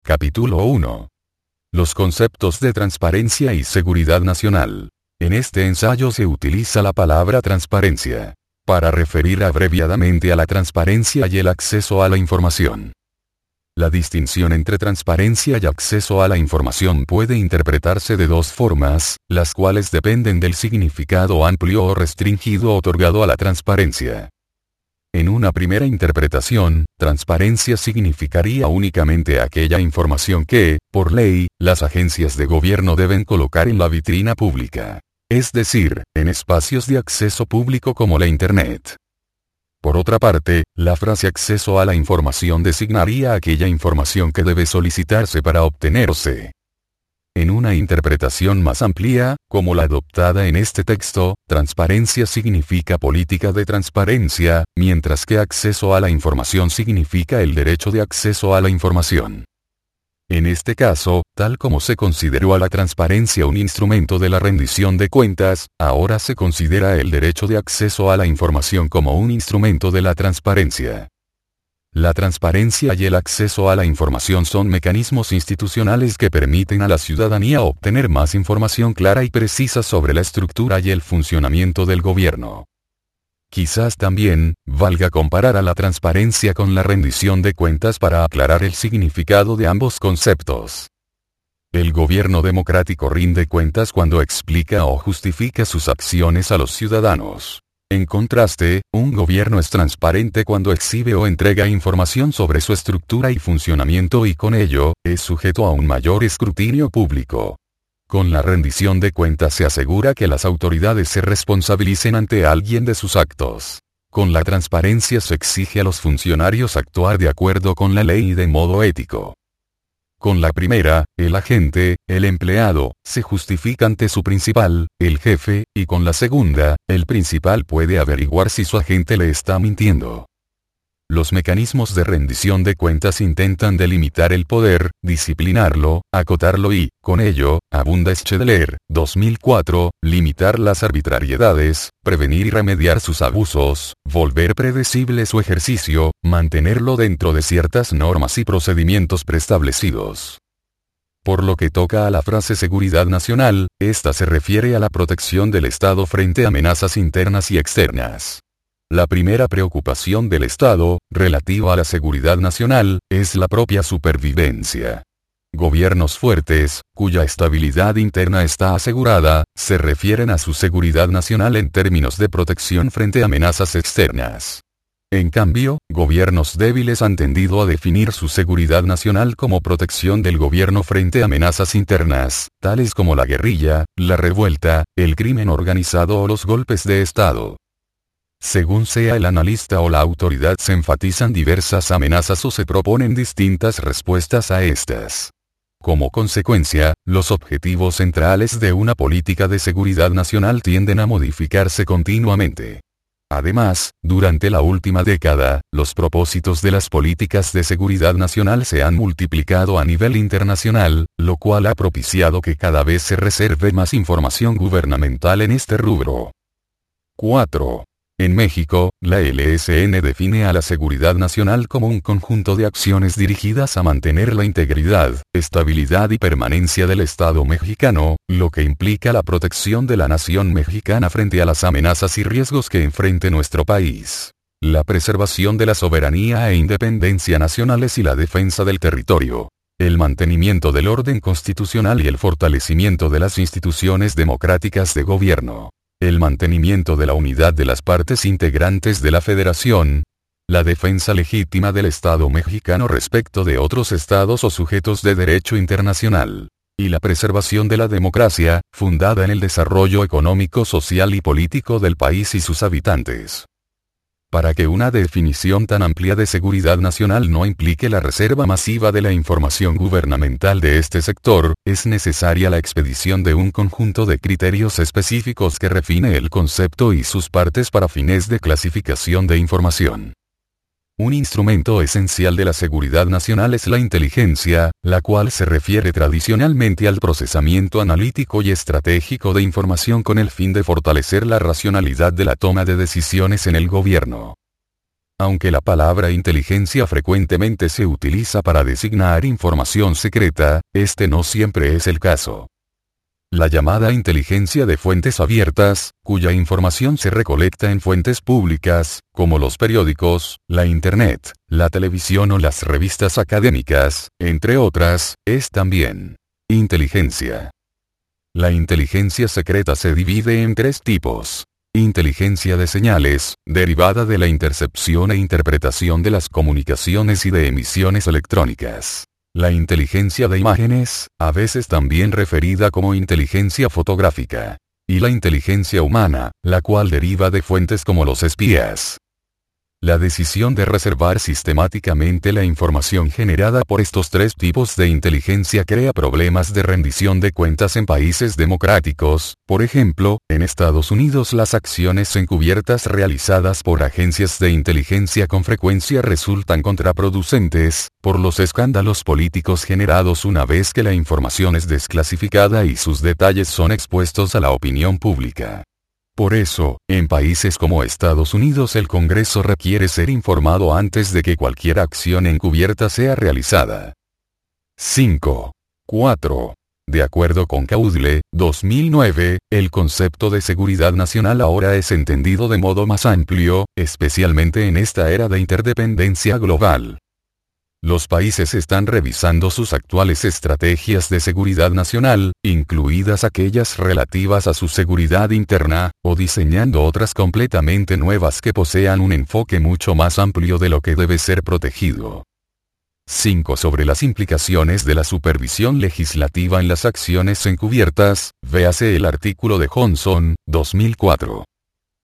Capítulo 1. Los conceptos de transparencia y seguridad nacional. En este ensayo se utiliza la palabra transparencia para referir abreviadamente a la transparencia y el acceso a la información. La distinción entre transparencia y acceso a la información puede interpretarse de dos formas, las cuales dependen del significado amplio o restringido otorgado a la transparencia. En una primera interpretación, transparencia significaría únicamente aquella información que, por ley, las agencias de gobierno deben colocar en la vitrina pública, es decir, en espacios de acceso público como la Internet. Por otra parte, la frase acceso a la información designaría aquella información que debe solicitarse para obtenerse. En una interpretación más amplia, como la adoptada en este texto, transparencia significa política de transparencia, mientras que acceso a la información significa el derecho de acceso a la información. En este caso, tal como se consideró a la transparencia un instrumento de la rendición de cuentas, ahora se considera el derecho de acceso a la información como un instrumento de la transparencia. La transparencia y el acceso a la información son mecanismos institucionales que permiten a la ciudadanía obtener más información clara y precisa sobre la estructura y el funcionamiento del gobierno. Quizás también, valga comparar a la transparencia con la rendición de cuentas para aclarar el significado de ambos conceptos. El gobierno democrático rinde cuentas cuando explica o justifica sus acciones a los ciudadanos. En contraste, un gobierno es transparente cuando exhibe o entrega información sobre su estructura y funcionamiento y con ello, es sujeto a un mayor escrutinio público. Con la rendición de cuentas se asegura que las autoridades se responsabilicen ante alguien de sus actos. Con la transparencia se exige a los funcionarios actuar de acuerdo con la ley y de modo ético. Con la primera, el agente, el empleado, se justifica ante su principal, el jefe, y con la segunda, el principal puede averiguar si su agente le está mintiendo. Los mecanismos de rendición de cuentas intentan delimitar el poder, disciplinarlo, acotarlo y, con ello, abunda Schedler, 2004, limitar las arbitrariedades, prevenir y remediar sus abusos, volver predecible su ejercicio, mantenerlo dentro de ciertas normas y procedimientos preestablecidos. Por lo que toca a la frase seguridad nacional, esta se refiere a la protección del Estado frente a amenazas internas y externas. La primera preocupación del Estado, relativa a la seguridad nacional, es la propia supervivencia. Gobiernos fuertes, cuya estabilidad interna está asegurada, se refieren a su seguridad nacional en términos de protección frente a amenazas externas. En cambio, gobiernos débiles han tendido a definir su seguridad nacional como protección del gobierno frente a amenazas internas, tales como la guerrilla, la revuelta, el crimen organizado o los golpes de Estado. Según sea el analista o la autoridad, se enfatizan diversas amenazas o se proponen distintas respuestas a estas. Como consecuencia, los objetivos centrales de una política de seguridad nacional tienden a modificarse continuamente. Además, durante la última década, los propósitos de las políticas de seguridad nacional se han multiplicado a nivel internacional, lo cual ha propiciado que cada vez se reserve más información gubernamental en este rubro. 4. En México, la LSN define a la seguridad nacional como un conjunto de acciones dirigidas a mantener la integridad, estabilidad y permanencia del Estado mexicano, lo que implica la protección de la nación mexicana frente a las amenazas y riesgos que enfrente nuestro país, la preservación de la soberanía e independencia nacionales y la defensa del territorio, el mantenimiento del orden constitucional y el fortalecimiento de las instituciones democráticas de gobierno, el mantenimiento de la unidad de las partes integrantes de la Federación, la defensa legítima del Estado mexicano respecto de otros estados o sujetos de derecho internacional, y la preservación de la democracia, fundada en el desarrollo económico, social y político del país y sus habitantes. Para que una definición tan amplia de seguridad nacional no implique la reserva masiva de la información gubernamental de este sector, es necesaria la expedición de un conjunto de criterios específicos que refine el concepto y sus partes para fines de clasificación de información. Un instrumento esencial de la seguridad nacional es la inteligencia, la cual se refiere tradicionalmente al procesamiento analítico y estratégico de información con el fin de fortalecer la racionalidad de la toma de decisiones en el gobierno. Aunque la palabra inteligencia frecuentemente se utiliza para designar información secreta, este no siempre es el caso. La llamada inteligencia de fuentes abiertas, cuya información se recolecta en fuentes públicas, como los periódicos, la Internet, la televisión o las revistas académicas, entre otras, es también inteligencia. La inteligencia secreta se divide en tres tipos. Inteligencia de señales, derivada de la intercepción e interpretación de las comunicaciones y de emisiones electrónicas. La inteligencia de imágenes, a veces también referida como inteligencia fotográfica. Y la inteligencia humana, la cual deriva de fuentes como los espías. La decisión de reservar sistemáticamente la información generada por estos tres tipos de inteligencia crea problemas de rendición de cuentas en países democráticos. Por ejemplo, en Estados Unidos las acciones encubiertas realizadas por agencias de inteligencia con frecuencia resultan contraproducentes, por los escándalos políticos generados una vez que la información es desclasificada y sus detalles son expuestos a la opinión pública. Por eso, en países como Estados Unidos el Congreso requiere ser informado antes de que cualquier acción encubierta sea realizada. 5. 4. De acuerdo con Caudle, 2009, el concepto de seguridad nacional ahora es entendido de modo más amplio, especialmente en esta era de interdependencia global. Los países están revisando sus actuales estrategias de seguridad nacional, incluidas aquellas relativas a su seguridad interna, o diseñando otras completamente nuevas que posean un enfoque mucho más amplio de lo que debe ser protegido. 5. Sobre las implicaciones de la supervisión legislativa en las acciones encubiertas, véase el artículo de Johnson, 2004.